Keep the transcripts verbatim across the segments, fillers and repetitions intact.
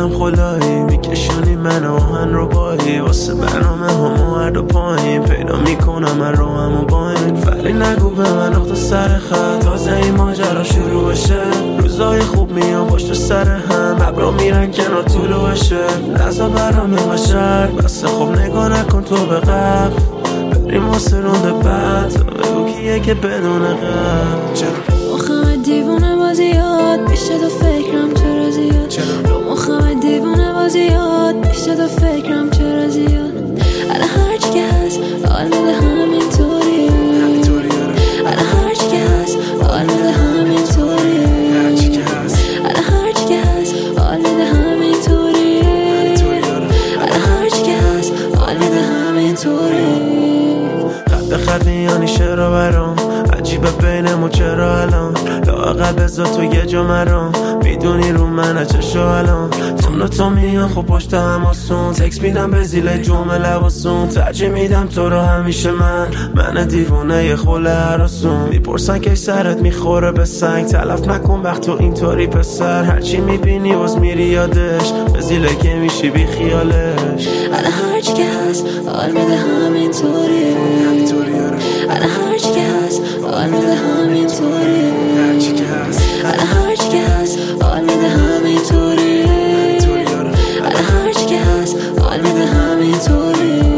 میگم خدایی میکشونی من آهن رو بایی واسه برنامه همو هر دو پایین پیدا میکنم من رو همو باین ولی نگو به من نقطه سر خط تازه این ماجرا شروع بشه روزای خوب میان پشت سر هم ابرا میرن کنار طولو بشه لحظه برام بشر بسه خب نگاه نکن تو به قبل بریم واسه رونده بعد تا بگو کیه که بدون قبل چرا مخمه دیوونه بازیاد بیشتر تو فکرم چرا زیاد رو مخمه دیوونه بازیاد بیشتر تو فکرم چرا زیاد الان هرچی که هست حال میده همینطوریه الان هرچی که هست حال میده همینطوریه الان هرچی که هست حال میده همینطوریه الان هرچی که هست حال میده همینطوریه خط به خط میانی شعرها برام عجیبه بینمون چرا الان لااقل بذار تو یه جا مرام میدونی رو منه چشو الان تون و تو میان خب پشت هم آسون تکس میدم به زیل جمعه لباسون ترجیح میدم تو رو همیشه من من دیوونه یه خوله هراسون میپرسن که سرت میخوره به سنگ تلف نکن وقت تو اینطوری پسر هرچی میبینی باز میری یادش به زیله که میشی بی خیالش الان هرچی که هست حال میده همینطوریه الان هرچی که هست حال میده همینطوریه الان هرچی که هست حال میده همینطوریه الان هرچی که هست حال میده همینطوریه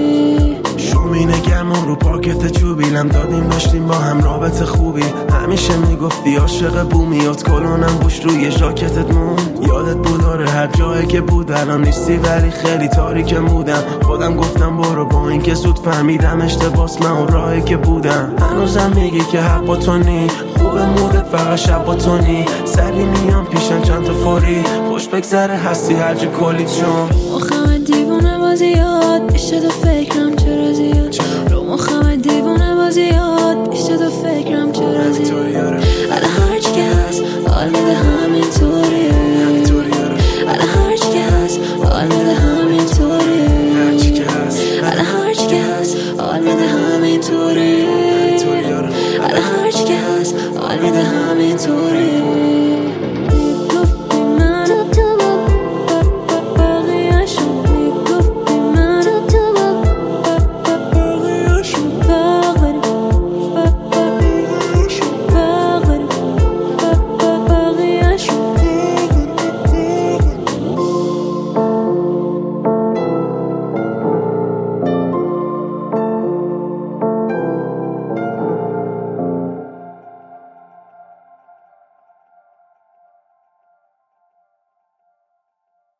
شومینه گرمون رو پاکت چوبیلم دادیم داشتیم با هم رابطه خوبی همیشه میگفتی عاشق بومیات کلونم بوش روی ژاکتت مون یادت بود آره هر جایی که بود الان نیستی ولی خیلی تاریک مودم خودم گفتم برو با این که زود فهمیدم اشتباس من اون راهی که بودم هنوزم میگی که حق با تو نی خوب مودت فقط شب با تو نی سری میام پیشن چند تا فوری خوش بگذره هستی هرجی کلی چون مخمه دیوونه بازیاد بیشتر تو فکرم چرا زیاد رو مخمه دیوونه بازیاد بیشتر تو فکرم چرا زیاد الان هرچی که هست حال میده همینطوریه الان هرچی که هست حال میده همینطوریه الان هرچی که هست حال میده همینطوریه الان هرچی که هست حال میده همینطوریه